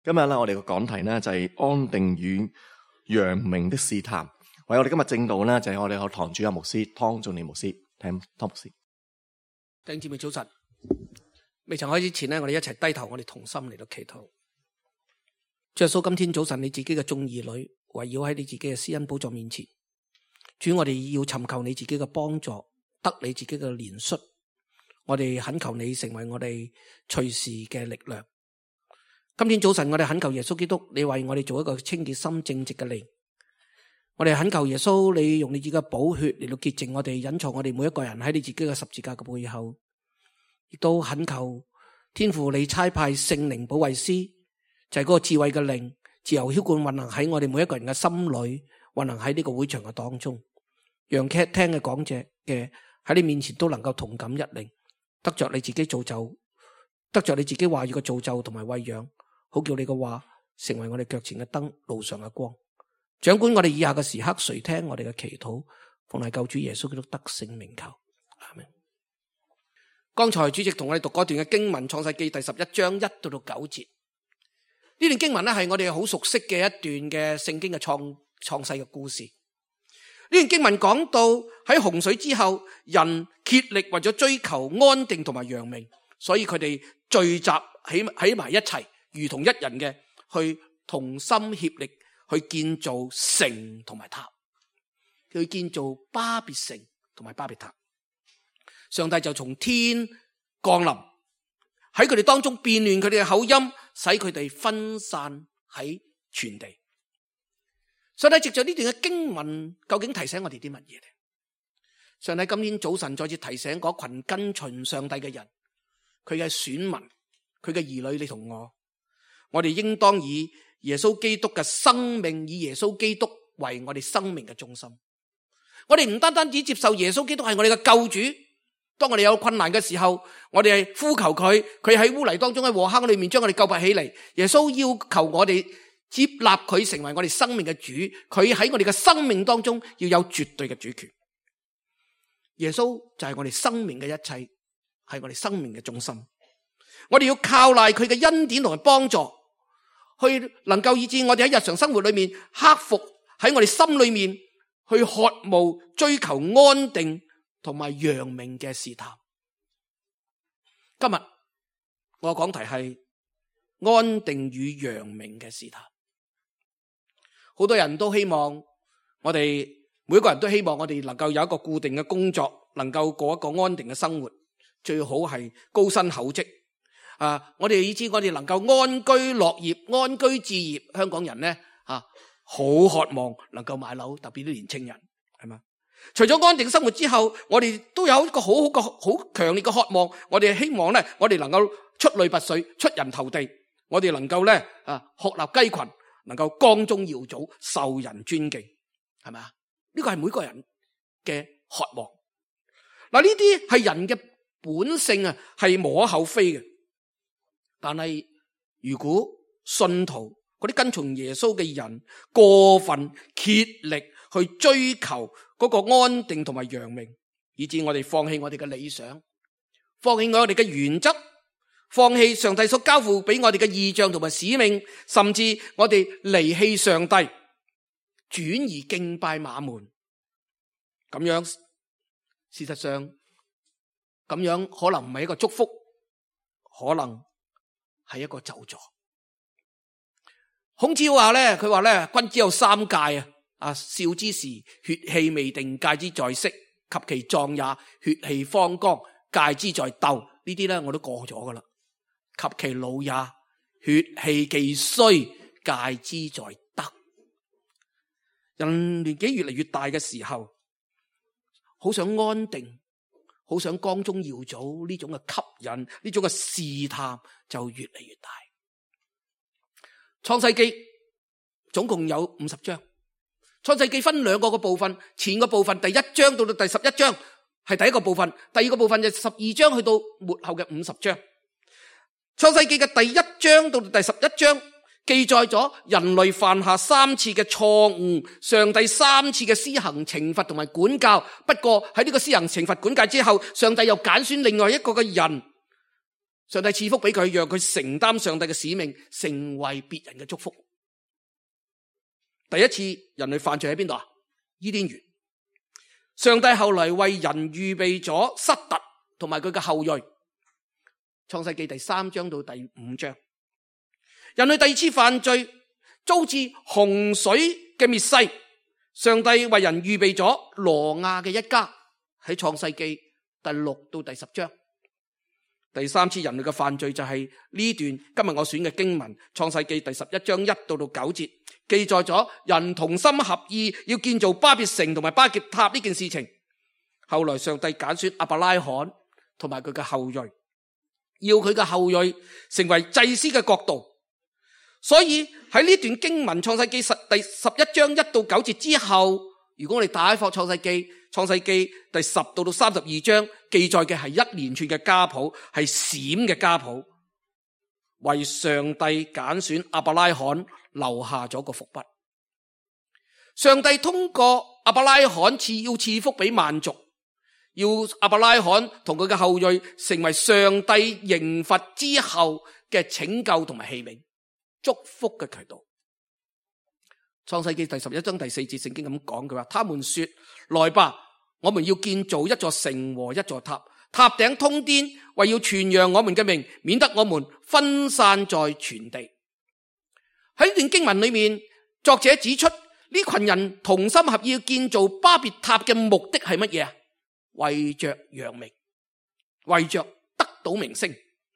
今日咧，我哋個講題呢就係安定與揚名的試探。為我哋今日正道呢，就係我哋個堂主任牧師湯俊年牧師，聽湯牧師。 弟兄姊妹早晨，未曾開始之前呢，我哋一齊低頭，我哋同心嚟到祈禱。主耶穌，今天早晨你自己嘅眾兒女圍繞喺你自己嘅施恩寶座面前，主，我哋要尋求你自己嘅幫助，得你自己嘅憐恤。我哋懇求你成為我哋隨時嘅力量。今天早晨我哋懇求耶穌基督，你為我哋做一個清潔心正直嘅靈。我哋懇求耶穌，你用你自己嘅寶血嚟到潔淨我哋，隱藏我哋每一個人喺你自己嘅十字架嘅背後。亦都懇求天父你差派聖靈保惠師，就係嗰個智慧嘅靈，自由澆灌運行喺我哋每一個人嘅心裏，運行喺呢個會場嘅當中，讓聽嘅講者嘅喺你面前都能夠同感一靈，得着你自己造就，得着你自己話語嘅造就同埋餵養，好叫你嘅話成為我哋腳前嘅燈，路上嘅光。掌管我哋以下嘅時刻，垂聽我哋嘅祈禱，奉係救主耶穌基督得勝名求，阿們。剛才主席同我哋讀嗰段嘅經文，創世記第11章1到9節。呢段經文咧係我哋好熟悉嘅一段嘅聖經嘅創世嘅故事。呢段經文講到喺洪水之後，人竭力為咗追求安定同埋揚名，所以佢哋聚集喺埋一齊，如同一人嘅去同心協力去建造城同埋塔，去建造巴別城同埋巴別塔。上帝就從天降臨，喺佢哋當中變亂佢哋嘅口音，使佢哋分散喺全地。上帝藉着呢段嘅經文，究竟提醒我哋啲乜嘢呢？上帝今天早晨再次提醒嗰群跟隨上帝嘅人，佢嘅選民，佢嘅兒女，你同我哋應當以耶穌基督嘅生命，以耶穌基督為我哋生命嘅中心。我哋唔單單只接受耶穌基督係我哋嘅救主，當我哋有困難嘅時候，我哋係呼求佢喺污泥當中，喺禍坑裏面將我哋救拔起嚟。耶穌要求我哋接納佢成為我哋生命嘅主，佢喺我哋嘅生命當中要有絕對嘅主權。耶穌就係我哋生命嘅一切，係我哋生命嘅中心。我哋要靠賴佢嘅恩典同埋幫助，去能夠以致我哋喺日常生活裏面克服喺我哋心裏面去渴慕追求安定同埋揚名嘅試探。今日我講題係安定與揚名嘅試探。好多人都希望我哋每個人都希望我哋能夠有一個固定嘅工作，能夠過一個安定嘅生活，最好係高薪厚職。我哋以致我哋能夠安居樂業、安居置業。香港人呢好渴望能夠買樓，特別啲年青人係嘛？除咗安定生活之後，我哋都有一個好強烈嘅渴望。我哋希望咧，我哋能夠出類拔萃、出人頭地。我哋能夠咧鶴立雞群，能夠光宗耀祖、受人尊敬，係咪啊？呢個係每個人嘅渴望。嗱，呢啲係人嘅本性啊，係無可厚非嘅。但係如果信徒嗰啲跟從耶穌嘅人過分竭力去追求嗰個安定同埋揚名，以致我哋放棄我哋嘅理想，放棄我哋嘅原則，放棄上帝所交付俾我哋嘅異象同埋使命，甚至我哋離棄上帝，轉而敬拜馬門。咁樣事實上咁樣可能唔係一個祝福，可能係一個咒詛。孔子話咧，佢話咧，君子有三戒少之時，血氣未定，戒之在色；及其壯也，血氣方剛，戒之在鬥。呢啲咧我都過咗噶啦。及其老也，血氣既衰，戒之在德。人年紀越嚟越大嘅時候，好想安定，好想光宗耀祖，呢種嘅吸引，呢種嘅試探就越嚟越大。創世記總共有50章，創世記分兩個部分，前個部分第1章到第11章係第一個部分，第二個部分就12章去到末後嘅50章。創世記嘅第1章到第11章記載咗人類犯下3次嘅錯誤，上帝3次嘅施行懲罰同埋管教。不過喺呢個施行懲罰管教之後，上帝又揀選另外一個嘅人， 上帝賜福俾佢，讓佢承擔上帝嘅使命，成為別人嘅祝福。第一次人類犯罪喺邊度啊？伊甸園。上帝後來為人預備咗塞特同埋佢嘅後裔。創世記第3章到第5章，人類第二次犯罪，遭致洪水嘅滅世。上帝為人預備咗挪亞嘅一家，喺創世記第6到第10章。第三次人類嘅犯罪就係呢段今日我選嘅經文，創世記第11章1到9節，記載咗人同心合意要建造巴別城同埋巴結塔呢件事情。後來上帝揀選亞伯拉罕同埋佢嘅後裔，要佢嘅後裔成為祭司嘅國度。所以喺呢段經文創世記第11章1到9節之後，如果我哋打開創世記第10到32章，記載嘅係一連串嘅家譜，係閃嘅家譜，為上帝揀選亞伯拉罕留下咗個伏筆。上帝通過亞伯拉罕要賜福俾萬族，要亞伯拉罕同佢嘅後裔成為上帝刑罰之後嘅拯救同埋器皿，祝福嘅渠道。創世記第11章第4節聖經咁講，佢話：他們說，來吧，我們要建造一座城和一座塔，塔頂通天，為要傳揚我們嘅名，免得我們分散在全地。喺呢段經文裏面，作者指出呢群人同心合意建造巴別塔嘅目的係乜嘢啊？為着揚名，為着得到名聲。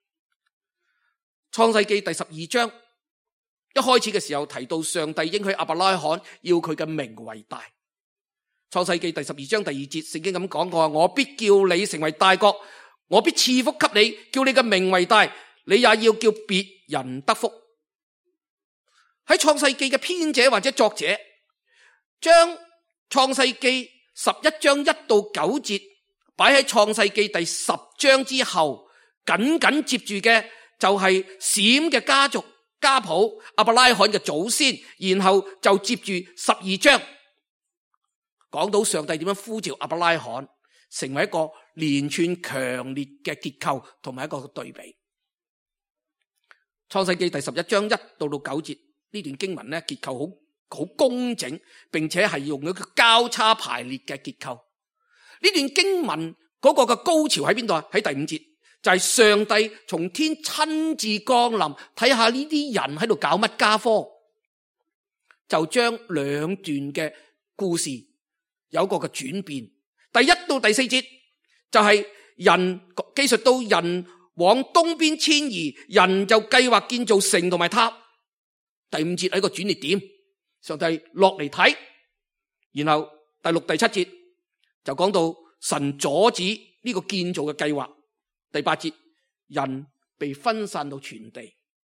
創世記第12章一開始嘅時候提到上帝應許亞伯拉罕要佢嘅名為大。創世記第12章第2節聖經咁講過：我必叫你成為大國，我必賜福給你，叫你嘅名為大，你也要叫別人得福。喺創世記嘅編者或者作者將創世記11章1到9節擺喺創世記第10章之後，緊接住嘅就係閃嘅家族家譜，亞伯拉罕嘅祖先，然後就接住12章講到上帝點樣呼召亞伯拉罕，成為一個連串強烈嘅結構同埋一個對比。創世記第11章1到9節呢段經文咧，結構好工整，並且係用一個交叉排列嘅結構。呢段經文嗰個嘅高潮喺邊度啊？喺第5節，就係上帝從天親自降臨，睇下呢啲人喺度搞乜家科，就將兩段嘅故事有個嘅轉變。第1到第4節就係人記述到人往東邊遷移，人就計劃建造城同埋塔。第5節係一個轉捩點，上帝落嚟睇，然後第6、第7節就講到神阻止呢個建造嘅計劃。第8節人被分散到全地。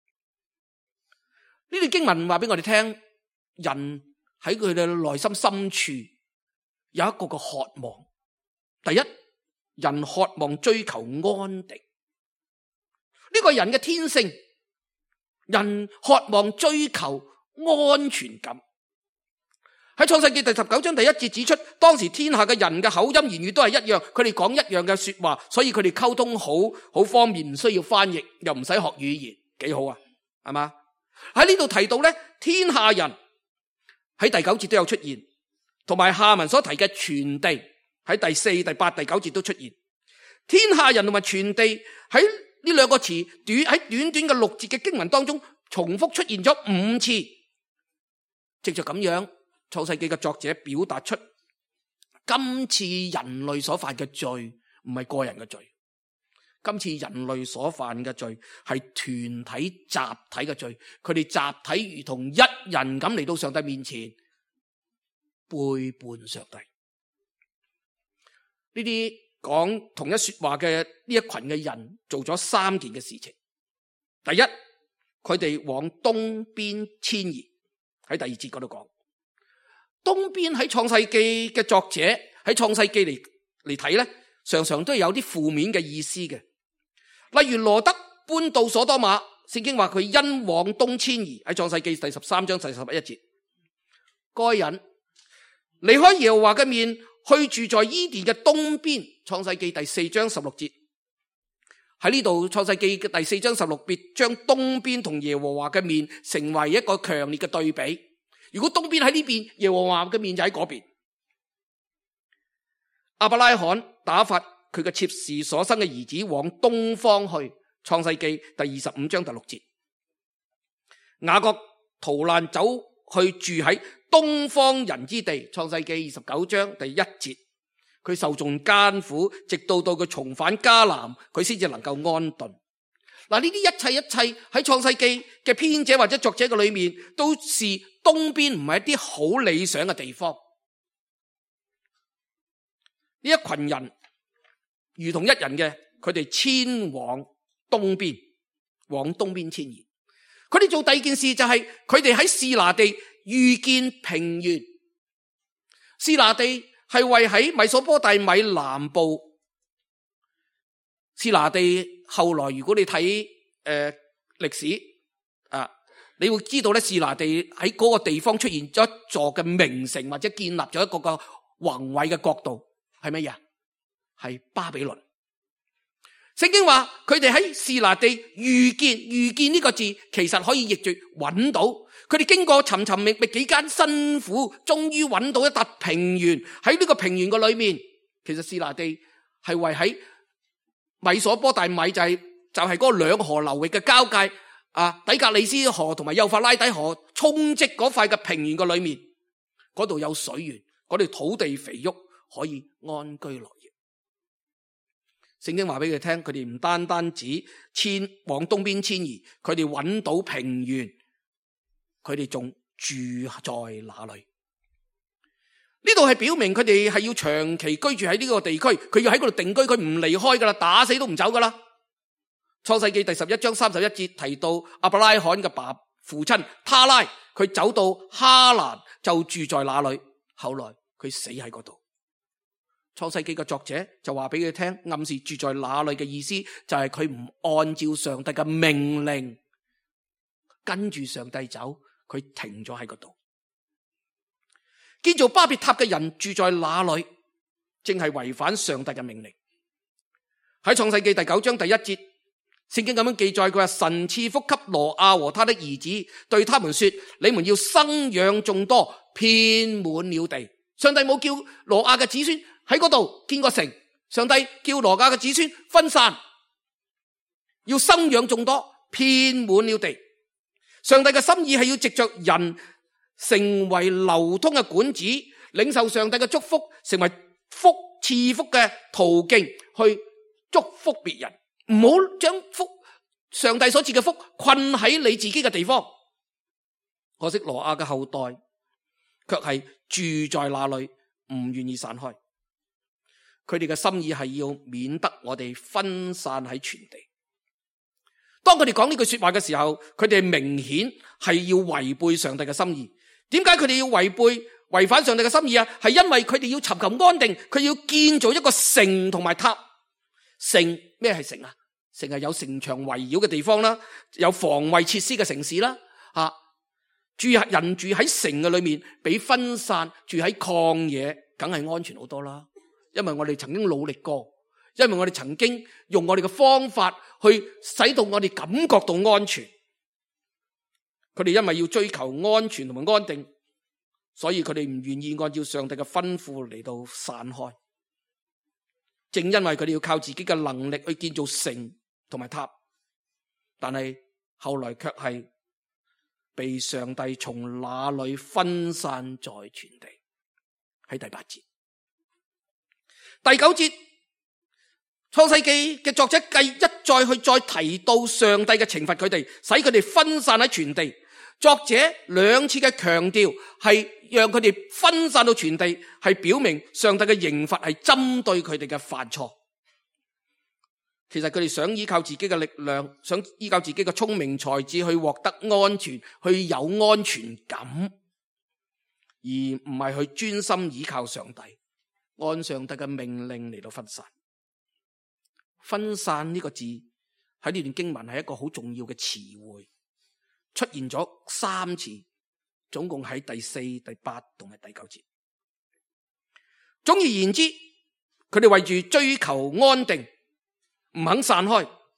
呢段經文話俾我哋聽，人喺佢哋內心深處有一個嘅渴望。第一，人渴望追求安定，呢個人嘅天性。人渴望追求安全感。喺創世記第19章第1節指出，當時天下嘅人嘅口音言語都係一樣，佢哋講一樣嘅說話，所以佢哋溝通好方便，唔需要翻譯，又唔使學語言，幾好啊，係嘛？喺呢度提到咧，天下人喺第9節都有出現，同埋下文所提嘅全地喺第4、第8、第9節都出現。天下人同埋全地喺呢兩個詞喺短短嘅6節嘅經文當中重複出現咗5次，藉着咁樣，創世記嘅作者表達出今次人類所犯嘅罪唔係個人嘅罪，今次人類所犯嘅罪係團體集體嘅罪，佢哋集體如同一人咁嚟到上帝面前背叛上帝。呢啲講同一說話嘅呢一群嘅人做咗3件嘅事情。第一，佢哋往東邊遷移，喺第2節嗰度講。東邊喺創世記嘅作者喺創世記嚟睇咧，常常都有啲負面嘅意思嘅。例如羅德搬到所多瑪，聖經話佢因往東遷移，喺創世記第13章第11節。該人離開耶和華嘅面，去住在伊甸嘅東邊，創世記第4章16節。 喺呢度創世記嘅第4章16節，將東邊同耶和華嘅面成為一個強烈嘅對比。如果東邊喺呢邊，耶和華嘅面就喺嗰邊。亞伯拉罕打發佢嘅妾侍所生嘅兒子往東方去，創世記第25章第6節。雅各逃難走去住喺東方人之地，創世記29章第1節。佢受盡艱苦，直到佢重返迦南，佢先至能夠安頓。嗱，呢啲一切喺創世記嘅編者或者作者嘅裏面，都是東邊唔係一啲好理想嘅地方。呢一群人如同一人嘅，佢哋遷往東邊，往東邊遷移。佢哋做第二件事就係佢哋喺示拿地遇見平原。示拿地係位喺米索波大米南部。示拿地後來如果你睇歷史啊，你會知道咧，示拿地喺嗰個地方出現咗一座嘅名城，或者建立咗一個個宏偉嘅國度，係乜嘢？係巴比倫。聖經話佢哋喺示拿地遇見呢個字，其實可以譯住揾到。佢哋經過尋尋覓覓幾間辛苦，終於揾到一笪平原。喺呢個平原嘅裏面，其實示拿地係位喺米索波大米，就係嗰個兩河流域嘅交界啊，底格里斯河同埋幼發拉底河沖積嗰塊嘅平原嘅裏面，嗰度有水源，嗰度土地肥沃，可以安居樂業。聖經話俾佢聽，佢哋唔單止往東邊遷移，佢哋揾到平原，佢哋仲住在那裏。呢度係表明佢哋係要長期居住喺呢個地區，佢要喺嗰度定居，佢唔離開噶啦，打死都唔走噶啦。創世記第11章31節提到亞伯拉罕嘅父親他拉，佢走到哈蘭就住在那裏，後來佢死喺嗰度。創世記嘅作者就話俾佢聽，暗示住在那裏嘅意思就係佢唔按照上帝嘅命令跟住上帝走，佢停咗喺嗰度。建造巴別塔嘅人住在那裏，正係違反上帝嘅命令。喺創世記第9章第1節，聖經咁樣記載，佢話神賜福給羅亞和他的兒子，對他們說：你們要生養眾多，遍滿了地。上帝冇叫羅亞嘅子孫喺嗰度建個城，上帝叫羅亞嘅子孫分散，要生養眾多，遍滿了地。上帝嘅心意係要藉着人成為流通嘅管子，領受上帝嘅祝福，成為賜福嘅途徑，去祝福別人。唔好將上帝所賜嘅福困喺你自己嘅地方。可惜羅亞嘅後代卻係住在那裏，唔願意散開。佢哋嘅心意係要免得我哋分散喺全地。當佢哋講呢句說話嘅時候，佢哋明顯係要違背上帝嘅心意。點解佢哋要違反上帝嘅心意啊？係因為佢哋要尋求安定，佢要建造一個城同埋塔。城，咩係城啊？城係有城牆圍繞嘅地方啦，有防衛設施嘅城市啦。人住喺城嘅裏面，比分散住喺曠野梗係安全好多啦。因為我哋曾經努力過，因為我哋曾經用我哋嘅方法去使到我哋感覺到安全。佢哋因為要追求安全同埋安定，所以佢哋唔願意按照上帝嘅吩咐嚟到散開。正因為佢哋要靠自己嘅能力去建造城同埋塔，但係後來卻係被上帝從那裏分散在全地。喺第8節、第9節，創世記嘅作者一再提到上帝嘅懲罰佢哋，使佢哋分散喺全地。作者兩次嘅強調係讓佢哋分散到全地，係表明上帝嘅刑罰係針對佢哋嘅犯錯。其實佢哋想依靠自己嘅力量，想依靠自己嘅聰明才智去獲得安全，去有安全感，而唔係去專心依靠上帝，按上帝嘅命令嚟到分散。分散呢個字喺呢段經文係一個好重要嘅詞彙，出現咗3次，總共喺第4、第8同埋第9節。總而言之，佢哋為住追求安定，唔肯散開，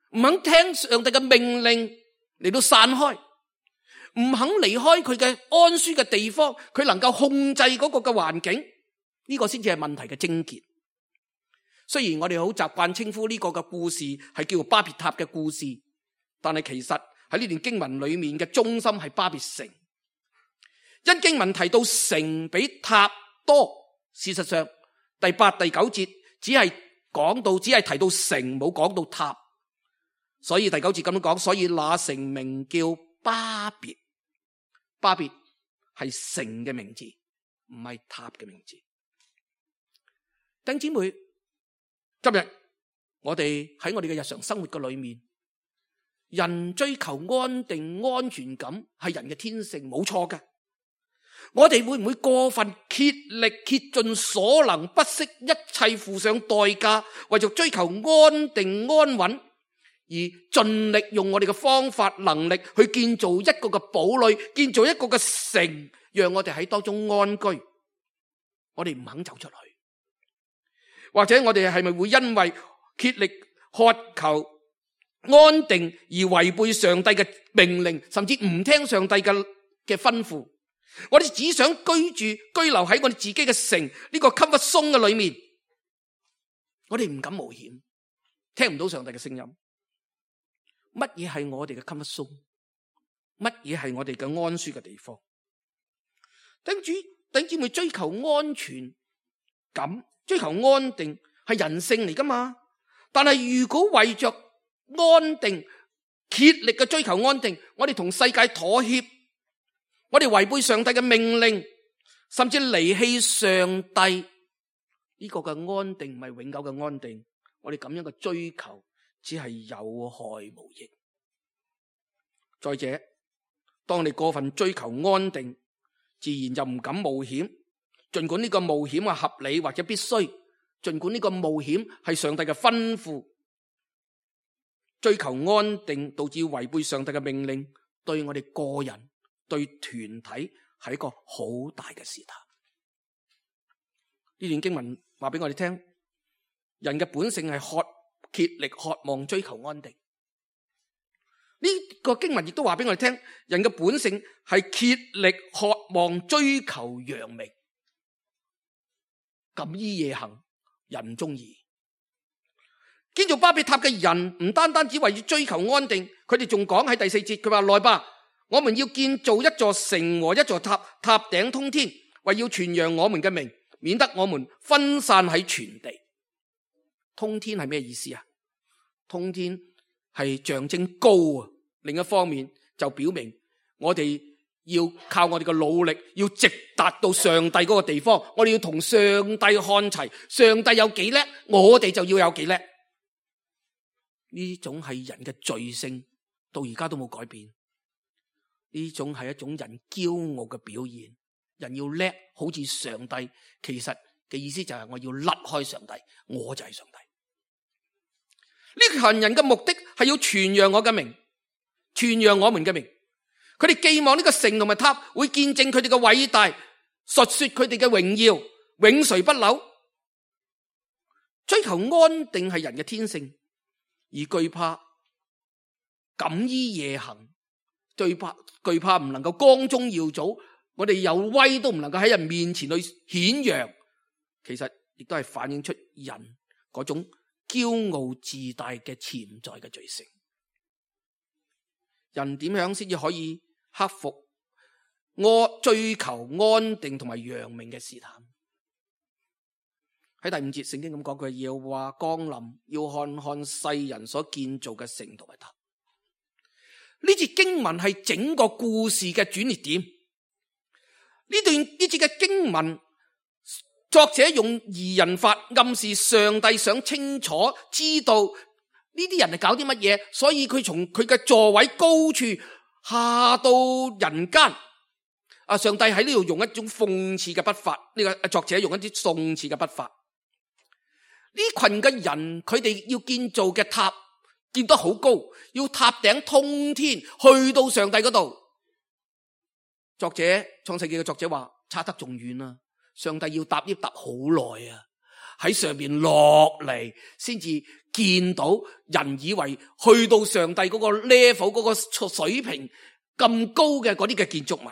唔肯聽上帝嘅命令嚟到散開，唔肯離開佢嘅安舒嘅地方，佢能夠控制嗰個嘅環境，呢個先至係問題嘅症結。雖然我哋好習慣稱呼呢個嘅故事係叫做巴別塔嘅故事，但係其實喺呢段經文裏面嘅中心係巴別城。因經文提到城比塔多，事實上第8、第9節只係提到城，冇講到塔。所以第9節咁樣講，所以那城名叫巴別。巴別係城嘅名字，唔係塔嘅名字。弟兄姊妹，今日我哋喺我哋嘅日常生活嘅裏面，人追求安定安全感係人嘅天性，冇錯嘅。我哋會唔會過分竭力竭盡所能，不惜一切付上代價，為咗追求安定安穩，而盡力用我哋嘅方法能力去建造一個嘅堡壘，建造一個嘅城，讓我哋喺當中安居？我哋唔肯走出去，或者我哋係咪會因為竭力渴求安定而違背上帝嘅命令，甚至唔聽上帝嘅吩咐？我哋只想居留喺我哋自己嘅城呢個 comfort zone 嘅裏面，我哋唔敢冒險，聽唔到上帝嘅聲音。乜嘢係我哋嘅 comfort zone？乜嘢係我哋嘅安舒嘅地方？弟兄姊妹，追求安全感、追求安定係人性嚟噶嘛？但係如果為着安定竭力嘅追求安定，我哋同世界妥協，我哋違背上帝嘅命令，甚至離棄上帝，呢個嘅安定唔係永久嘅安定。我哋咁樣嘅追求只係有害無益。再者，當你過分追求安定，自然就唔敢冒險。盡管呢個冒險係合理或者必須，盡管呢個冒險係上帝嘅吩咐，追求安定導致違背上帝嘅命令，對我哋個人、對團體係一個好大嘅試探。呢段經文話俾我哋聽，人嘅本性係竭力渴望追求安定。呢個經文亦都話俾我哋聽，人嘅本性係竭力渴望追求揚名。錦衣夜行，人中意。建造巴別塔嘅人唔單單只為要追求安定，佢哋仲講喺第4節，佢話：來吧，我們要建造一座城和一座塔，塔頂通天，為要傳揚我們嘅名，免得我們分散喺全地。通天係咩意思啊？通天係象徵高啊，另一方面就表明我哋要靠我哋嘅努力，要直達到上帝嗰個地方。我哋要同上帝看齊，上帝有幾叻，我哋就要有幾叻。呢種係人嘅罪性，到而家都冇改變。呢種係一種人驕傲嘅表現。人要叻，好似上帝，其實嘅意思就係我要甩開上帝，我就係上帝。呢群人嘅目的係要傳揚我嘅名，傳揚我們嘅名。佢哋寄望呢個城同埋塔會見證佢哋嘅偉大，述說佢哋嘅榮耀，永垂不朽。追求安定係人嘅天性，而懼怕錦衣夜行，懼怕唔能夠光宗耀祖，我哋有威都唔能夠喺人面前去顯揚。其實亦都係反映出人嗰種驕傲自大嘅潛在嘅罪性。人點樣先至可以克服追求安定同埋揚名嘅試探？喺第5節聖經咁講，佢要話降臨，要看看世人所建造嘅城同埋塔。呢節經文係整個故事嘅轉捩點。呢節嘅經文，作者用擬人法暗示上帝想清楚知道呢啲人係搞啲乜嘢，所以佢從佢嘅座位高處下到人間。上帝喺呢度用一種諷刺嘅筆法，呢個作者用一啲諷刺嘅筆法。呢群嘅人，佢哋要建造嘅塔建得好高，要塔頂通天，去到上帝嗰度。作者創世記嘅作者話，差得仲遠啊！上帝要搭 lift 搭好耐啊，喺上邊落嚟先至見到人以為去到上帝嗰個 level 嗰個水平咁高嘅嗰啲嘅建築物。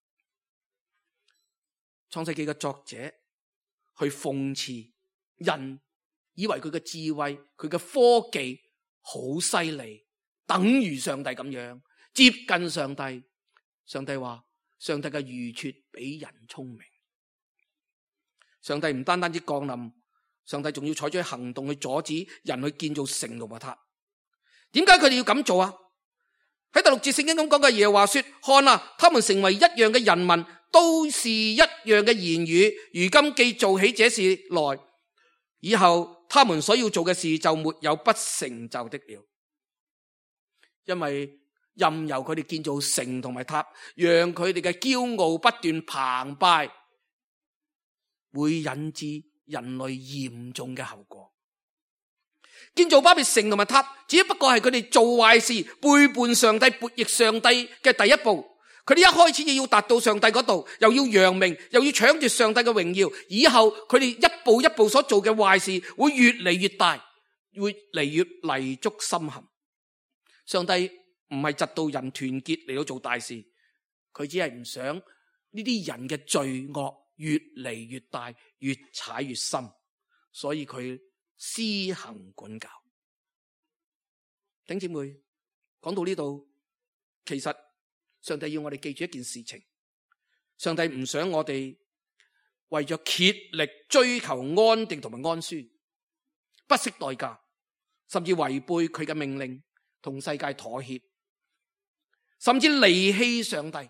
創世記嘅作者去諷刺人以為佢嘅智慧、佢嘅科技好犀利，等於上帝咁樣接近上帝。上帝話上帝嘅愚拙比人聰明。上帝唔單單止降臨，上帝仲要採取行動去阻止人去建造城同埋塔。點解佢哋要咁做啊？喺第6節聖經咁講嘅，耶和華說：看啊，他們成為一樣嘅人民，都是一樣嘅言語。如今既做起這事來，以後他們所要做嘅事就沒有不成就的了。因為任由佢哋建造城同埋塔，讓佢哋嘅驕傲不斷澎湃，會引致人類嚴重嘅後果。建造巴別城同埋塔，只不過係佢哋做壞事、背叛上帝、悖逆上帝嘅第一步。佢哋一開始要達到上帝嗰度，又要揚名，又要搶奪上帝嘅榮耀。以後佢哋一步一步所做嘅壞事，會越嚟越大，越嚟越泥足深陷。上帝唔係窒到人團結嚟到做大事，佢只係唔想呢啲人嘅罪惡越嚟越大，越踩越深，所以佢施行管教。弟兄姊妹，講到呢度，其實上帝要我哋記住一件事情，上帝唔想我哋為咗竭力追求安定同埋安舒，不惜代價，甚至違背佢嘅命令，同世界妥協，甚至離棄上帝。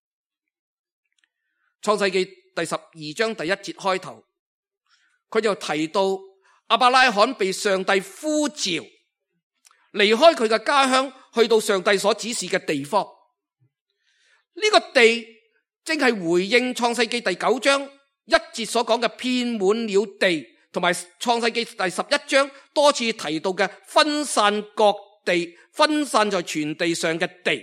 創世記第12章第1節開頭，佢就提到亞伯拉罕被上帝呼召離開佢嘅家鄉，去到上帝所指示嘅地方。呢個地正係回應創世記第9章1節所講嘅遍滿了地，同埋創世記第11章多次提到嘅分散各地、分散在全地上嘅地。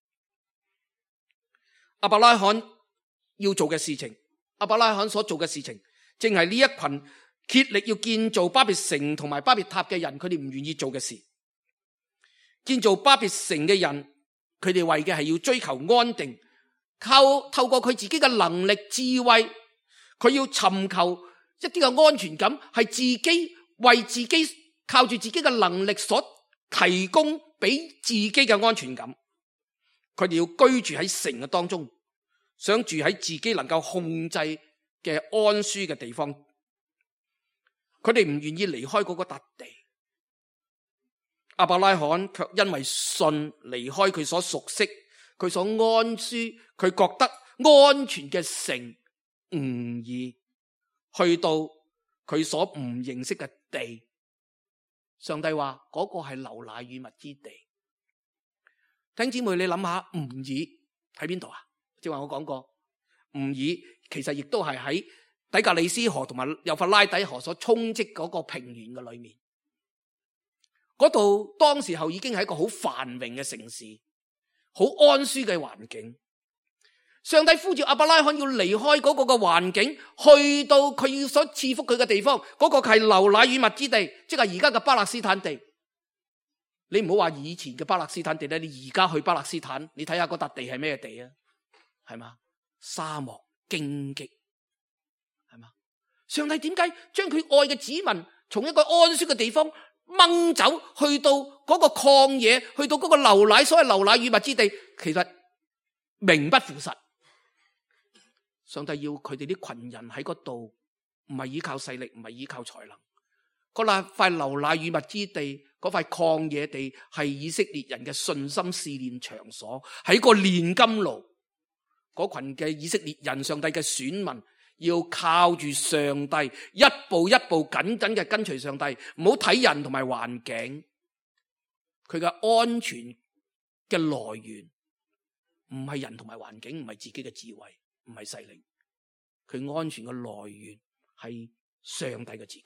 亞伯拉罕要做嘅事情，亞伯拉罕所做嘅事情，正係呢一群竭力要建造巴別城同埋巴別塔嘅人，佢哋唔願意做嘅事。建造巴別城嘅人，佢哋為嘅係要追求安定，透過佢自己嘅能力、智慧，佢要尋求一啲嘅安全感，係自己為自己靠住自己嘅能力所提供俾自己嘅安全感。佢哋要居住喺城嘅當中，想住喺自己能夠控制嘅安舒嘅地方。佢哋唔願意離開嗰個笪地。亞伯拉罕卻因為信離開佢所熟悉、佢所安舒、佢覺得安全嘅城，唔易去到佢所唔認識嘅地。上帝話嗰個係流奶與蜜之地。弟兄姊妹，你諗下，唔易喺邊度啊？即係話我講過，唔易其實亦都係喺底格里斯河同埋幼發拉底河所沖積嗰個平原嘅裏面。嗰度當時候已經係一個好繁榮嘅城市，好安舒嘅環境。上帝呼召亞伯拉罕要離開嗰個嘅環境，去到佢要所賜福佢嘅地方，嗰個係流奶與蜜之地，即係而家嘅巴勒斯坦地。你唔好話以前嘅巴勒斯坦地咧，你而家去巴勒斯坦，你睇下嗰笪地係咩地啊？係嘛？沙漠荊棘，係嘛？上帝點解將佢愛嘅子民從一個安舒嘅地方掹走，去到嗰個曠野，去到嗰個流奶，所謂流奶與蜜之地，其實名不符實。上帝要佢哋啲群人喺嗰度，唔係依靠勢力，唔係依靠才能。嗰塊流奶與蜜之地，嗰塊曠野地，係以色列人嘅信心試煉場所，係一個煉金爐。嗰群嘅以色列人，上帝嘅選民，要靠住上帝，一步一步緊緊嘅跟隨上帝，唔好睇人同埋環境。佢嘅安全嘅來源唔係人同埋環境，唔係自己嘅智慧，唔係勢力。佢安全嘅來源係上帝嘅自己。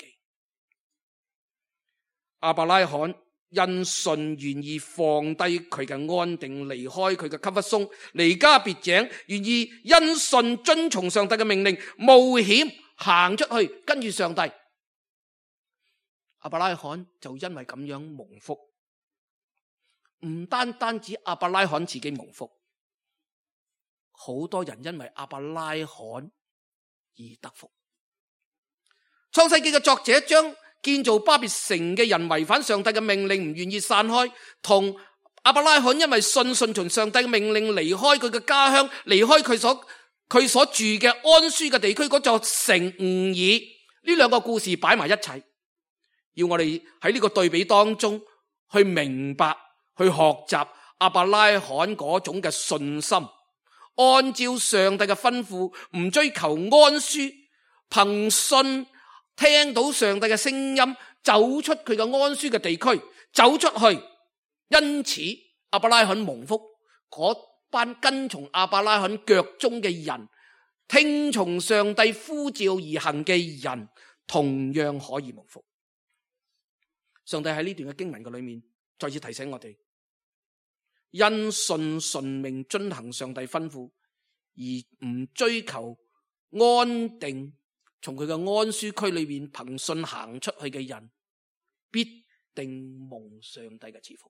亞伯拉罕因信願意放低佢嘅安定，離開佢嘅comfort zone，離家別井，願意因信遵從上帝嘅命令，冒險行出去跟住上帝。 亞伯拉罕就因為咁樣蒙福，唔單單止亞伯拉罕自己蒙福，好多人因為亞伯拉罕而得福。創世記嘅作者將建造巴別城嘅人違反上帝嘅命令，唔願意散開，同亞伯拉罕因為順從上帝嘅命令離開佢嘅家鄉，離開佢所住嘅安舒嘅地區嗰座城吾珥，呢兩個故事擺埋一齊，要我哋喺呢個對比當中去明白，去學習亞伯拉罕嗰種嘅信心，按照上帝嘅吩咐，唔追求安舒，憑信聽到上帝嘅聲音，走出佢嘅安舒嘅地區，走出去。因此亞伯拉罕蒙福，嗰班跟從亞伯拉罕腳蹤嘅人，聽從上帝呼召而行嘅人，同樣可以蒙福。上帝喺呢段嘅經文嘅裏面再次提醒我哋，因信順命遵行上帝吩咐，而唔追求安定，從佢嘅安舒區裏面憑信行出去嘅人，必定蒙上帝嘅賜福。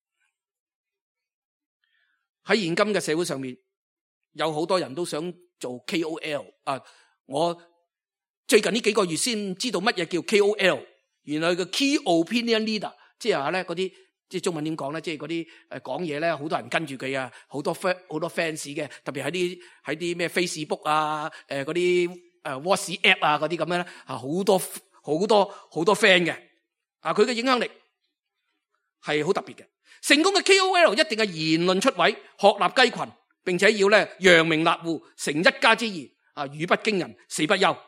喺現今嘅社會上面，有好多人都想做 KOL 啊！我最近呢幾個月先知道乜嘢叫 KOL， 原來個 Key Opinion Leader， 即係話咧嗰啲，即係中文點講咧，即係嗰啲講嘢咧，好多人跟住佢啊，好多 fans 嘅，特別喺啲咩 Facebook 啊，嗰啲WhatsApp 啊嗰啲咁樣咧，啊好多 fan 嘅，啊佢嘅影響力係好特別嘅。成功嘅 KOL 一定係言論出位，鶴立雞群，並且要咧揚名立戶，成一家之言，啊語不驚人，死不休。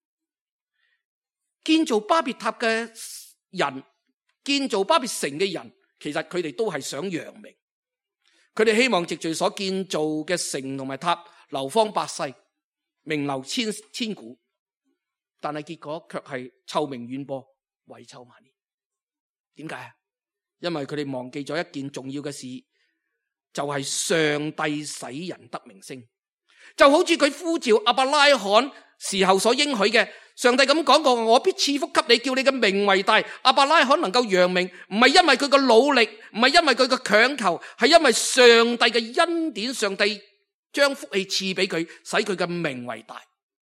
建造巴別塔嘅人，建造巴別城嘅人，其實佢哋都係想揚名，佢哋希望藉住所建造嘅城同埋塔，流芳百世，名留千古。但係結果卻係臭名遠播，遺臭萬年。點解啊？因為佢哋忘記咗一件重要嘅事，就係上帝使人得名聲。就好似佢呼召亞伯拉罕時候所應許嘅，上帝咁講過，我必賜福給你，叫你嘅名為大。亞伯拉罕能夠揚名，唔係因為佢嘅努力，唔係因為佢嘅強求，係因為上帝嘅恩典，上帝將福氣賜俾佢，使佢嘅名為大。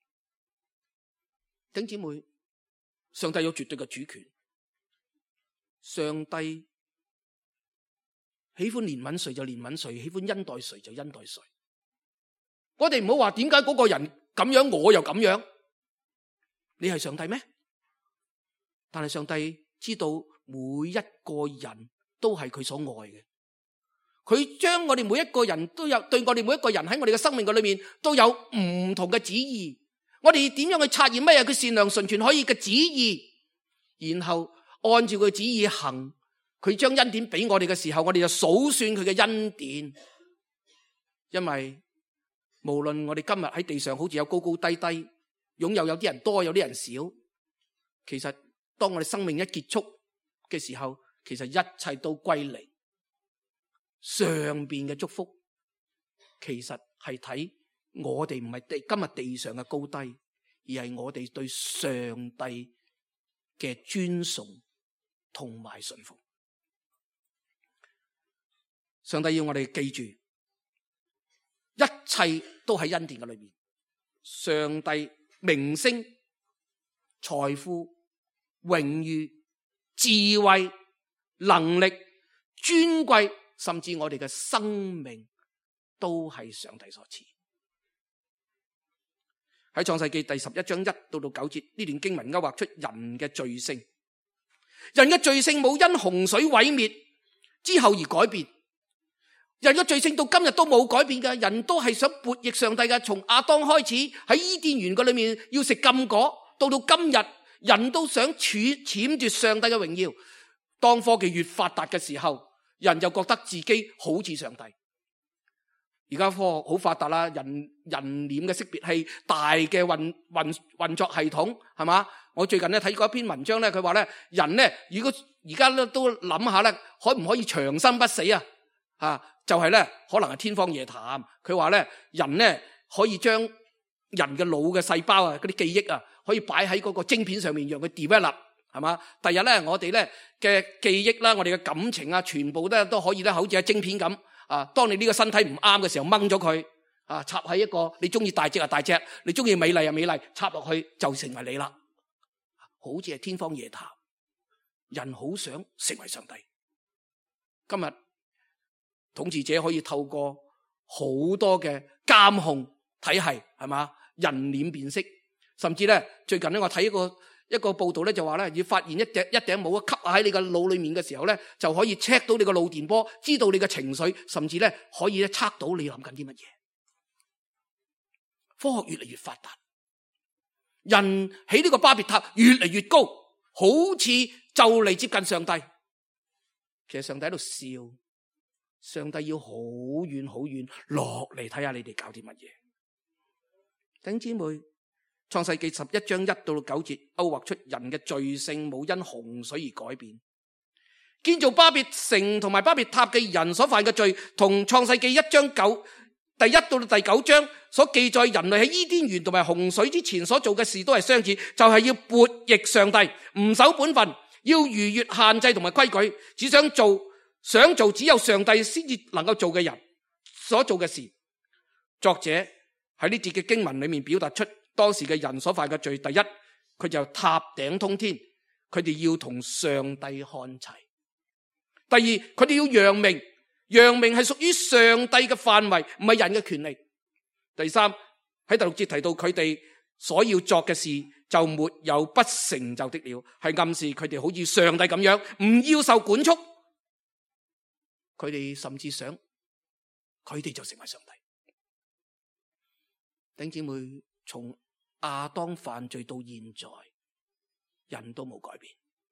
弟兄姊妹，上帝有絕對嘅主權，上帝喜歡憐憫誰就憐憫誰，喜歡恩待誰就恩待誰。我哋唔好話點解嗰個人咁樣，我又咁樣。你係上帝咩？但係上帝知道每一個人都係佢所愛嘅，佢將我哋每一個人都有，對我哋每一個人喺我哋嘅生命嘅裏面都有唔同嘅旨意。我哋點樣去察驗乜嘢佢善良純全可以嘅旨意，然後按照佢旨意行。佢將恩典俾我哋嘅時候，我哋就數算佢嘅恩典。因為無論我哋今日喺地上好似有高高低低，擁有啲人多，有啲人少，其實當我哋生命一結束嘅時候，其實一切都歸零。上邊嘅祝福其實係睇我哋唔係今日地上嘅高低，而係我哋對上帝嘅尊崇同埋順服。上帝要我哋記住，一切都喺恩典嘅裏面。上帝名聲、財富、榮譽、智慧、能力、尊貴，甚至我哋嘅生命，都係上帝所賜。喺創世記第11章1到9節，呢段經文勾畫出人嘅罪性。人嘅罪性冇因洪水毀滅之後而改變。人嘅罪性到今日都冇改變嘅，人都係想悖逆上帝嘅。從亞當開始喺伊甸園嘅裏面要食禁果，到今日人都想僭奪上帝嘅榮耀。當科技越發達嘅時候，人就覺得自己好似上帝。而家科學好發達啦，人臉嘅識別器，大嘅運作系統，係嘛？我最近咧睇過一篇文章咧，佢話咧人咧如果而家咧都諗下咧，可唔可以長生不死啊？就係咧，可能係天方夜譚。佢話咧，人咧可以將人嘅腦嘅細胞啊，嗰啲記憶啊，可以擺喺嗰個晶片上面，讓佢 develop 係嘛？第日咧，我哋咧嘅記憶啦，我哋嘅感情啊，全部都可以咧，好似係晶片咁啊。當你呢個身體唔啱嘅時候，掹咗佢啊，插喺一個你中意大隻啊大隻，你中意美麗啊美麗，插落去就成為你啦。好似係天方夜譚，人好想成為上帝。今日統治者可以透過好多嘅監控體系，係嘛？人臉辨識，甚至咧最近咧我睇一個報道咧，就話咧要發現一頂帽吸喺你個腦裏面嘅時候咧，就可以 check 到你個腦電波，知道你嘅情緒，甚至咧可以咧測到你諗緊啲乜嘢。科學越嚟越發達，人喺呢個巴別塔越嚟越高，好似就嚟接近上帝。其實上帝喺度笑，上帝要好遠好遠落嚟睇下你哋搞啲乜嘢。弟兄姊妹，創世記11章1到9節勾畫出人嘅罪性冇因洪水而改變。建造巴別城同埋巴別塔嘅人所犯嘅罪，同創世記1章第1到第9章所記載人類喺伊甸園同埋洪水之前所做嘅事都係相似，就係要悖逆上帝，唔守本分，要逾越限制同埋規矩，只想做只有上帝先至能夠做嘅人所做嘅事。作者喺呢節嘅經文裏面表達出當時嘅人所犯嘅罪。第一，佢就塔頂通天，佢哋要同上帝看齊。第二，佢哋要揚名，揚名係屬於上帝嘅範圍，唔係人嘅權利。第三，喺第6節提到佢哋所要作嘅事就沒有不成就的了，係暗示佢哋好似上帝咁樣唔要受管束。佢哋甚至想佢哋就成為上帝。弟兄姊妹，從亞當犯罪到現在，人都冇改變。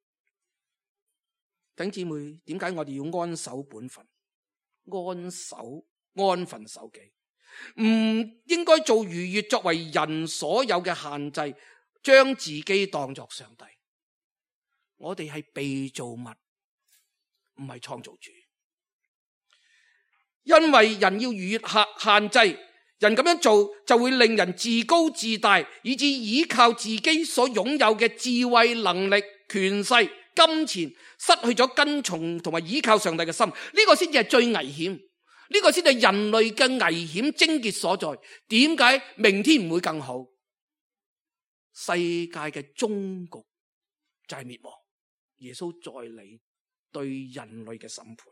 弟兄姊妹，點解我哋要安守本分、安分守己？唔應該做逾越作為人所有嘅限制，將自己當作上帝。我哋係被造物，唔係創造主。因為人要逾越限制，人咁樣做就會令人自高自大，以致依靠自己所擁有嘅智慧、能力、權勢、金錢，失去咗跟從同埋依靠上帝嘅心。呢個先至係最危險，呢個先係人類嘅危險症結所在。點解明天唔會更好？世界嘅終局就係滅亡，耶穌再嚟對人類嘅審判。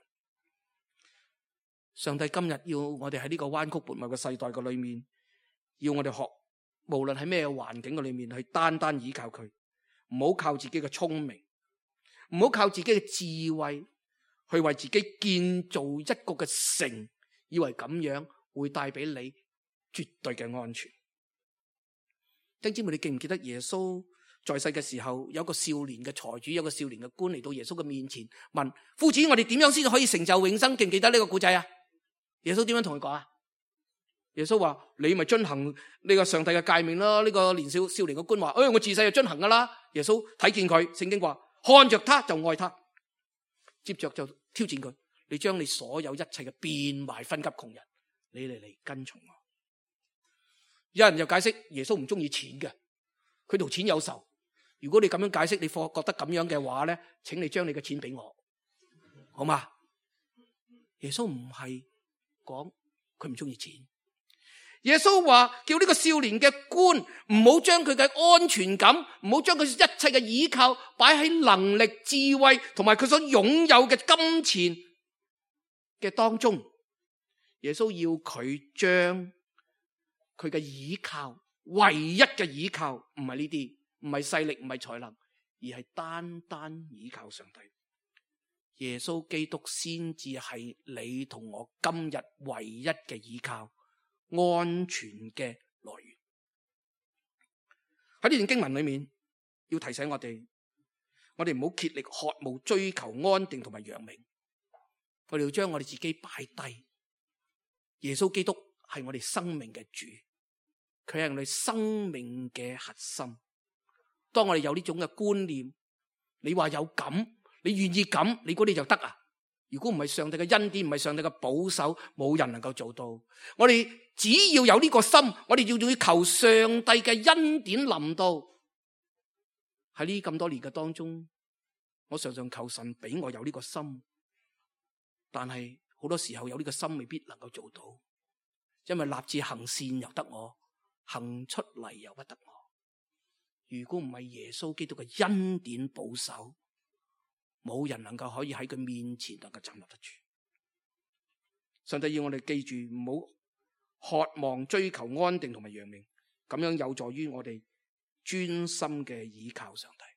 上帝今日要我哋喺呢個彎曲悖謬嘅世代嘅裏面，要我哋學，無論喺咩環境嘅裏面，去單單依靠佢，唔好靠自己嘅聰明，唔好靠自己嘅智慧，去為自己建造一個嘅城，以為咁樣會帶俾你絕對嘅安全。弟兄姊妹，你記唔記得耶穌在世嘅時候，有個少年嘅財主，有個少年嘅官嚟到耶穌嘅面前問：夫子，我哋點樣先可以成就永生？記唔記得呢個故仔啊？耶穌點樣同佢講啊？耶穌話：你咪遵行呢個上帝嘅誡命啦。呢個少年嘅官話：我自細就遵行噶啦。耶穌睇見佢，聖經話看着他就愛他，接着就挑戰佢：你將你所有一切嘅變賣分給窮人，你嚟跟從我。有人就解釋耶穌唔中意錢嘅，佢同錢有仇。如果你咁樣解釋，你覺得咁樣嘅話咧，請你將你嘅錢俾我，好嘛？耶穌唔係講佢唔中意錢，耶穌話叫呢個少年嘅官唔好將佢嘅安全感，唔好將佢一切嘅依靠擺喺能力、智慧同埋佢所擁有嘅金錢嘅當中。耶穌要佢將佢嘅依靠，唯一嘅依靠唔係呢啲，唔係勢力，唔係才能，而係單單依靠上帝。耶穌基督先至係你同我今日唯一嘅依靠，安全嘅來源。喺呢段經文裏面，要提醒我哋唔好竭力渴慕追求安定同埋揚名，我哋要將我哋自己擺低。耶穌基督係我哋生命嘅主，佢係我哋生命嘅核心。當我哋有呢種嘅觀念，你話有咁，你願意咁，你估你就得啊？如果唔係上帝嘅恩典，唔係上帝嘅保守，冇人能夠做到。我哋只要有呢個心，我哋要求上帝嘅恩典臨到， 喺呢咁多年嘅當中，我常常求神俾我有呢個心，但係好多時候有呢個心未必能夠做到，因為立志行善由得我，行出嚟由不得我。如果唔係耶穌基督嘅恩典保守，冇人能夠可以喺佢面前能夠站立得住。上帝要我哋記住，唔好渴望追求安定同埋揚名，咁樣有助於我哋專心嘅倚靠上帝。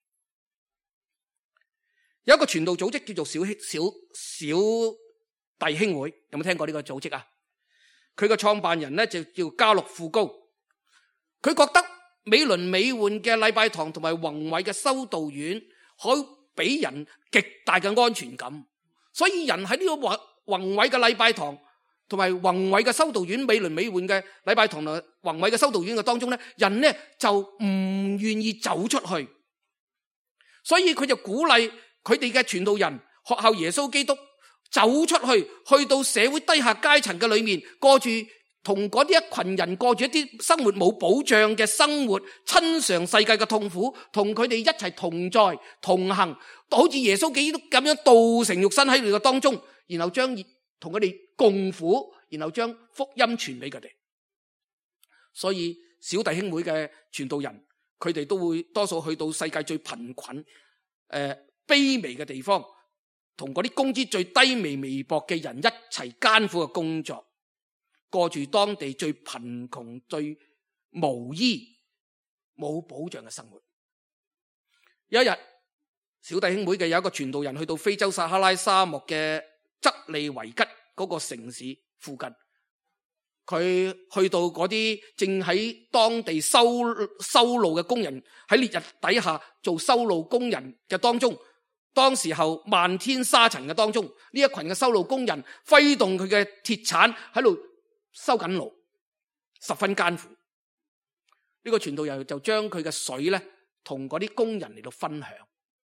有一個傳道組織叫做小弟兄會，有冇聽過呢個組織啊？佢個創辦人咧就叫加祿富高，佢覺得美輪美奐嘅禮拜堂同埋宏偉嘅修道院可以俾人極大嘅安全感，所以人喺呢個宏偉嘅禮拜堂同埋宏偉嘅修道院，美輪美奐嘅禮拜堂同宏偉嘅修道院嘅當中咧，人咧就唔願意走出去，所以佢就鼓勵佢哋嘅傳道人學效耶穌基督，走出去，去到社會低下階層嘅裏面，過住同嗰啲一群人過住一啲生活冇保障嘅生活，親嘗世界嘅痛苦，同佢哋一齊同在同行，好似耶穌基督咁樣道成肉身喺佢哋嘅當中，然後同佢哋共苦，然後將福音傳俾佢哋。所以小弟兄會嘅傳道人，佢哋都會多數去到世界最貧困卑微嘅地方，同嗰啲工資最低微微薄嘅人一齊艱苦嘅工作，過住當地最貧窮、最無依、冇保障嘅生活。有一日，小弟兄會嘅有一個傳道人去到非洲撒哈拉沙漠嘅則利維吉嗰個城市附近，佢去到嗰啲正喺當地修路嘅工人喺烈日底下做修路工人嘅當中，當時候漫天沙塵嘅當中，呢一群嘅修路工人揮動佢嘅鐵鏟喺度修緊路，十分艱苦。呢個傳道人就將佢嘅水咧同嗰啲工人嚟到分享。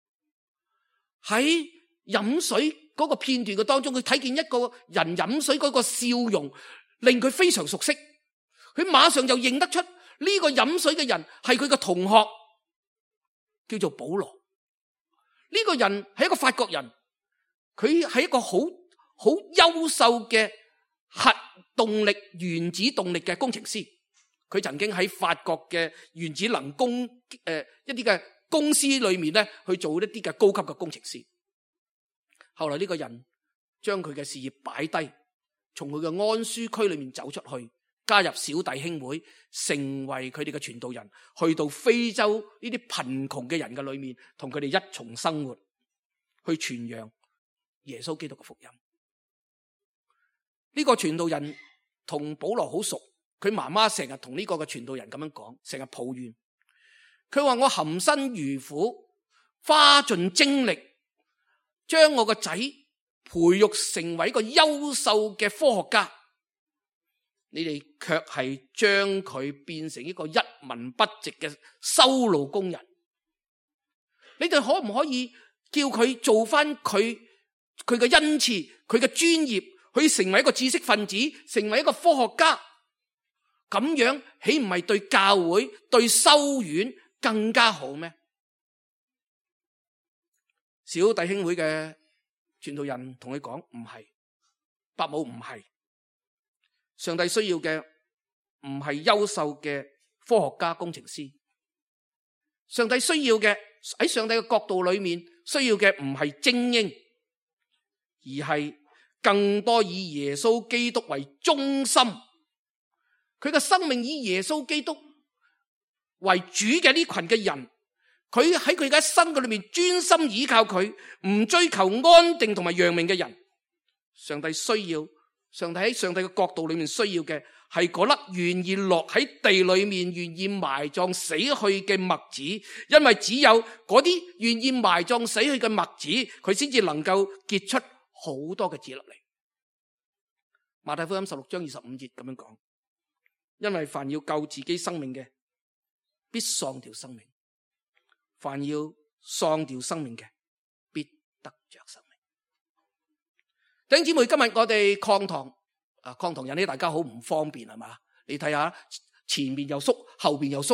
喺飲水嗰個片段嘅當中，佢睇見一個人飲水嗰個笑容令佢非常熟悉，佢馬上就認得出呢個飲水嘅人係佢嘅同學，叫做保羅。呢個人係一個法國人，佢係一個好優秀嘅核動力、原子動力嘅工程師。佢曾經喺法國嘅原子能工一啲嘅公司裏面咧去做一啲嘅高級嘅工程師。後來呢個人將佢嘅事業擺低，從佢嘅安舒區裏面走出去，加入小弟兄會，成為佢哋嘅傳道人，去到非洲呢啲貧窮嘅人嘅裏面，同佢哋一重生活，去傳揚耶穌基督嘅福音。呢個傳道人同保羅好熟，佢媽媽成日同呢個嘅傳道人咁樣講，成日抱怨，佢話我含辛茹苦，花盡精力，將我個仔培育成為一個優秀嘅科學家，你哋卻係將佢變成一個一文不值嘅修路工人。你哋可唔可以叫佢做翻佢嘅恩賜，佢嘅專業，去成為一個知識分子，成為一個科學家？咁樣豈唔係對教會、對修院更加好咩？小弟兄會嘅傳道人同佢講，唔係，伯母唔係。上帝需要嘅唔係優秀嘅科學家、工程師，上帝需要嘅喺上帝嘅角度裏面需要嘅唔係精英，而係更多以耶穌基督為中心，佢嘅生命以耶穌基督為主嘅呢群嘅人，佢喺佢嘅一生嘅裏面專心倚靠佢，唔追求安定同埋揚名嘅人。上帝需要，上帝喺上帝嘅角度裏面需要嘅係嗰粒願意落喺地裏面、願意埋葬死去嘅麥子，因為只有嗰啲願意埋葬死去嘅麥子，佢先至能夠結出好多嘅子粒嚟。馬太福音16章25節咁樣講，因為凡要救自己生命嘅，必喪掉生命；凡要喪掉生命嘅，必得着生命。弟兄姊妹，今日我哋擴堂引起大家好唔方便係嘛？你睇下前面又縮，後邊又縮，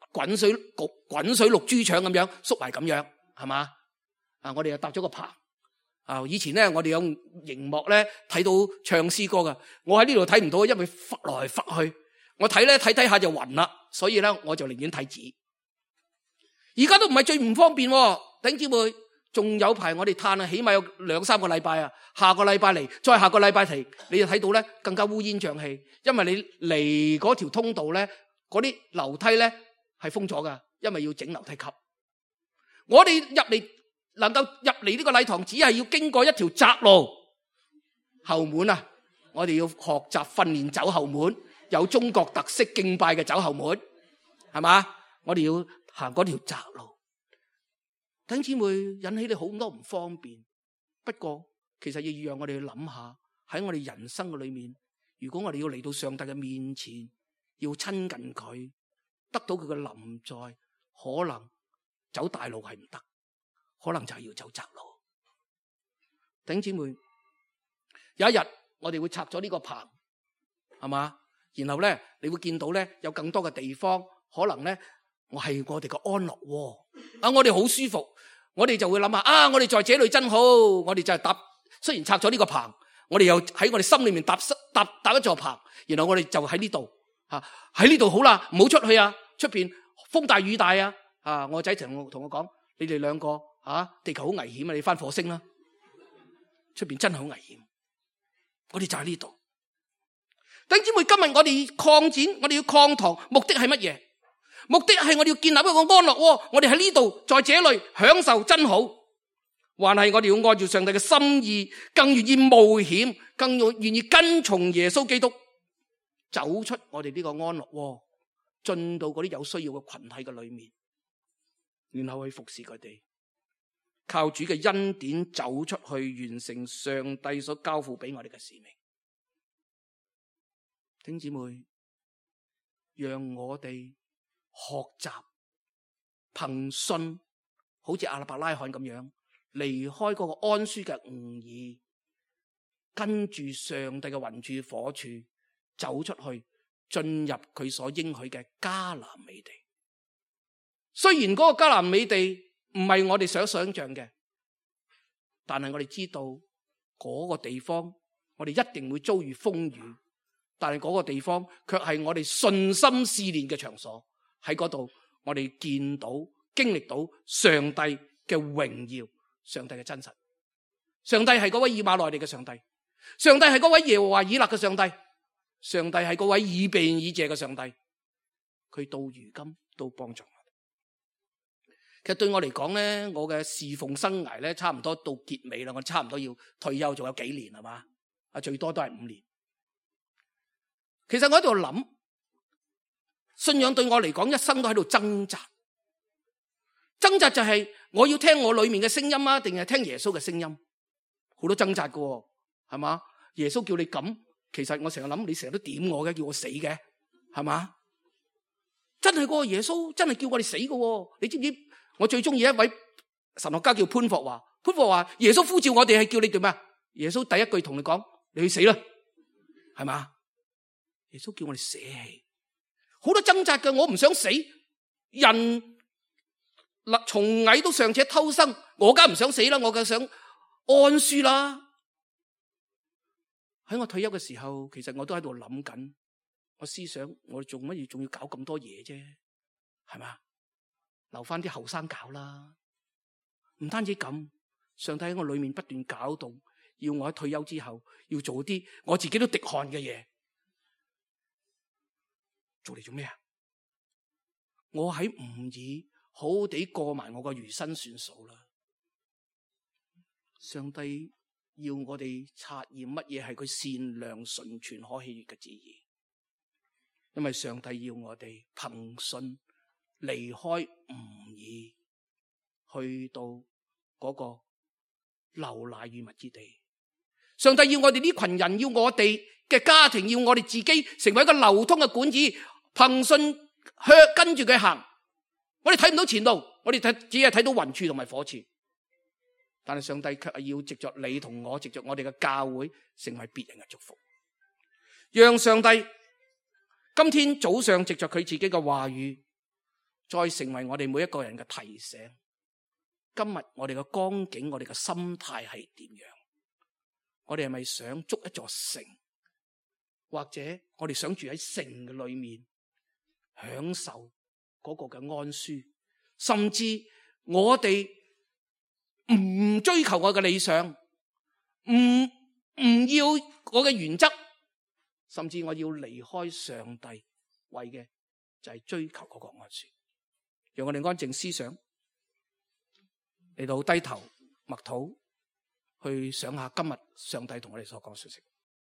滾水淥豬腸咁樣縮埋咁樣，係嘛？我哋又搭咗個棚。以前咧我哋有熒幕咧睇到唱詩歌噶，我喺呢度睇唔到，因為忽來忽去，我睇下就暈啦，所以咧我就寧願睇紙。而家都唔係最唔方便，弟兄姊妹，仲有排我哋嘆啊，起碼有2-3個禮拜啊，下個禮拜嚟，再下個禮拜嚟，你就睇到咧更加烏煙瘴氣，因為你嚟嗰條通道咧，嗰啲樓梯咧係封咗噶，因為要整樓梯級。我哋能夠入嚟呢個禮堂，只係要經過一條窄路後門啊！我哋要學習訓練走後門，有中國特色敬拜嘅走後門，係嘛？我哋要行嗰條窄路。弟兄姊妹，引起你好多唔方便。不過其實要讓我哋去諗下，喺我哋人生嘅裏面，如果我哋要嚟到上帝嘅面前，要親近佢，得到佢嘅臨在，可能走大路係唔得。可能就係要走窄路。弟兄姊妹，有一日我哋會拆咗呢個棚，係嘛？然後咧，你會見到咧有更多嘅地方，可能咧我哋嘅安樂窩啊，我哋好舒服，我哋就會諗下啊，我哋在這裏真好，我哋就係雖然拆咗呢個棚，我哋又喺我哋心裏面搭一座棚，然後我哋就喺呢度喺呢度好啦，唔好出去啊，出邊風大雨大啊！我仔同我講，你哋兩個。地球好危險啊！你返火星啦，出邊真係好危險。我哋就喺呢度。弟兄姊妹，今日我哋擴展，我哋要擴堂，目的係乜嘢？目的係我哋要建立一個安樂窩。我哋喺呢度，在這裏享受真好，還係我哋要按照上帝嘅心意，更願意冒險，更願意跟從耶穌基督，走出我哋呢個安樂窩，進到嗰啲有需要嘅群體嘅裏面，然後去服侍佢哋。靠主嘅恩典走出去，完成上帝所交付俾我哋嘅使命。弟兄姊妹，讓我哋學習憑信，好似亞伯拉罕咁樣，離開嗰個安舒嘅吾珥，跟住上帝嘅雲柱火柱走出去，進入佢所應許嘅迦南美地。雖然嗰個迦南美地唔係我哋想象嘅，但係我哋知道嗰個地方，我哋一定會遭遇風雨，但係嗰個地方卻係我哋信心試煉嘅場所。喺嗰度，我哋見到、經歷到上帝嘅榮耀，上帝嘅真實。上帝係嗰位以馬內利嘅上帝，上帝係嗰位耶和華以勒嘅上帝，上帝係嗰位以便以謝嘅上帝。佢到如今都幫助我。其實對我嚟講咧，我嘅侍奉生涯咧，差唔多到結尾啦，我差唔多要退休，仲有幾年係嘛？最多都係5年。其實我喺度諗，信仰對我嚟講，一生都喺度掙扎。掙扎就係我要聽我裏面嘅聲音啊，定係聽耶穌嘅聲音？好多掙扎噶，係嘛？耶穌叫你咁，其實我成日諗，你成日都點我嘅，叫我死嘅，係嘛？真係個耶穌真係叫我哋死噶，你知唔知？我最中意一位神學家叫潘霍華。潘霍華，耶穌呼召我哋係叫你做咩？耶穌第一句同你講，你去死啦，係嘛？耶穌叫我哋捨棄，好多掙扎嘅。我唔想死，人蟲蟻都尚且偷生，我梗唔想死啦，我梗想安舒啦。喺我退休嘅時候，其實我都喺度諗緊，我思想我做乜嘢仲要搞咁多嘢啫？係嘛？留翻啲後生搞啦。唔單止咁，上帝喺我裏面不斷搞動，要我喺退休之後要做啲我自己都滴汗嘅嘢。做嚟做咩啊？我喺吾珥好好地過埋我個餘生算數啦。上帝要我哋察驗乜嘢係佢善良、純全、可喜悅嘅旨意，因為上帝要我哋憑信離開吾珥，去到嗰個流奶與蜜之地。上帝要我哋呢群人，要我哋嘅家庭，要我哋自己成為一個流通嘅管子，憑信跟住佢行。我哋睇唔到前路，我哋只係睇到雲柱同埋火柱，但係上帝卻係要藉着你同我，藉着我哋嘅教會，成為別人嘅祝福。讓上帝今天早上藉着佢自己嘅話語， 再成為我哋每一個人嘅提醒。今日我哋嘅光景，我哋嘅心態係點樣？我哋係咪想築一座城，或者我哋想住喺城嘅裏面，享受嗰個嘅安舒，甚至我哋唔追求我嘅理想，唔要我嘅原則，甚至我要離開上帝，為嘅就係追求嗰個安舒。讓我哋安靜思想，嚟到低頭默禱，去想下今日上帝同我哋所講嘅說話。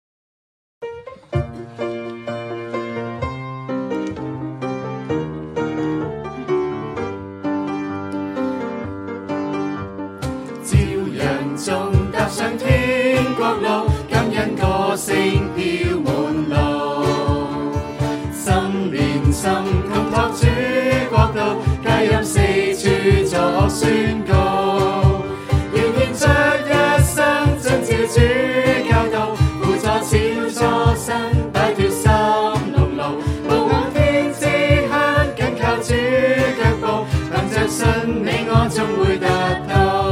朝陽中踏上天國路，感恩歌聲飄滿路，心連心共托主國度，佳音四處作宣告，願獻着一生遵照主教導，輔助小初生擺脫心籠牢，無望天之限，緊靠主腳步，憑着信你我終會達到。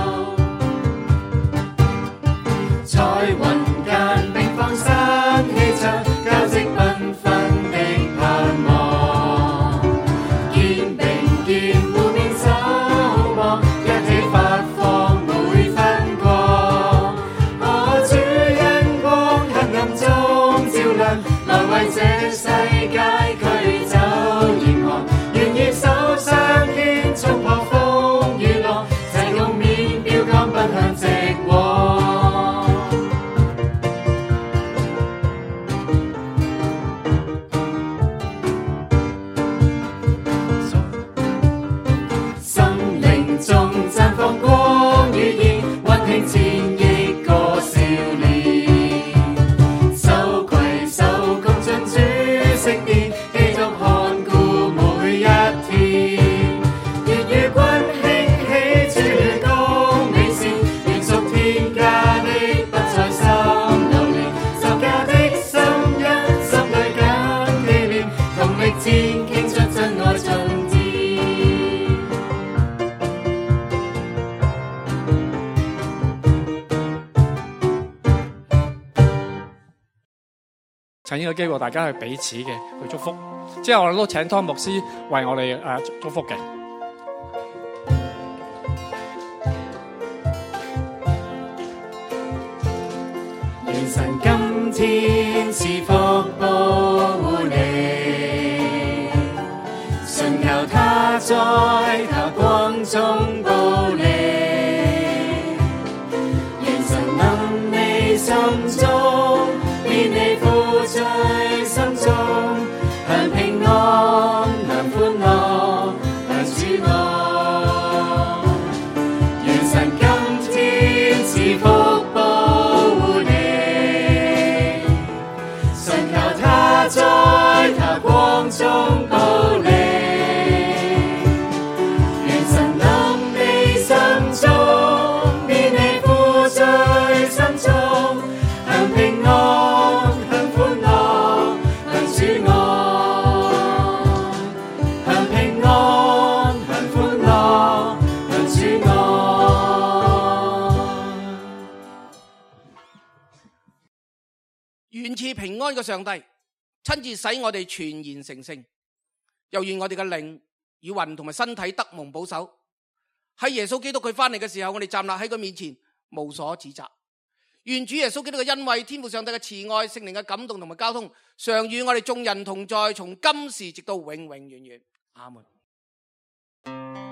彩雲間並放新氣象，交織繽紛的盼望，肩並肩互勉守望，一起發放每分光。我主恩光黑暗中照亮，來為這世界驅走嚴寒，願意手相牽，衝破風雨浪，齊共勉標杆奔向直往。綻放光與焰，溫馨千億個少年，手攜手共進主聖殿，基督看顧每一天。願與君興起，主血光美善，願屬天家的不再心流連，十架的心因心裏緊記念，同力戰傾出真愛盡致。 趁呢個機會，大家去彼此嘅去祝福。之後我哋都請湯牧師為我哋祝福嘅。 願神今天賜福保護你，信靠他在他光中保你。願神臨你心中，變你富在心中，享平安，享歡樂，享主愛。願神今天賜福保護你，信靠他在他光中保你。願神臨你心中，變你富在心中，享平安，享歡樂，享主愛。享平安，享歡樂，享主愛。 願賜平安嘅上帝親自使我哋全然成聖，又願我哋嘅靈與魂同埋身體得蒙保守。喺耶穌基督佢翻嚟嘅時候，我哋站立喺佢面前無所指責。願主耶穌基督嘅恩惠、天父上帝嘅慈愛、聖靈嘅感動同埋交通，常與我哋眾人同在，從今時直到永永遠遠。阿門。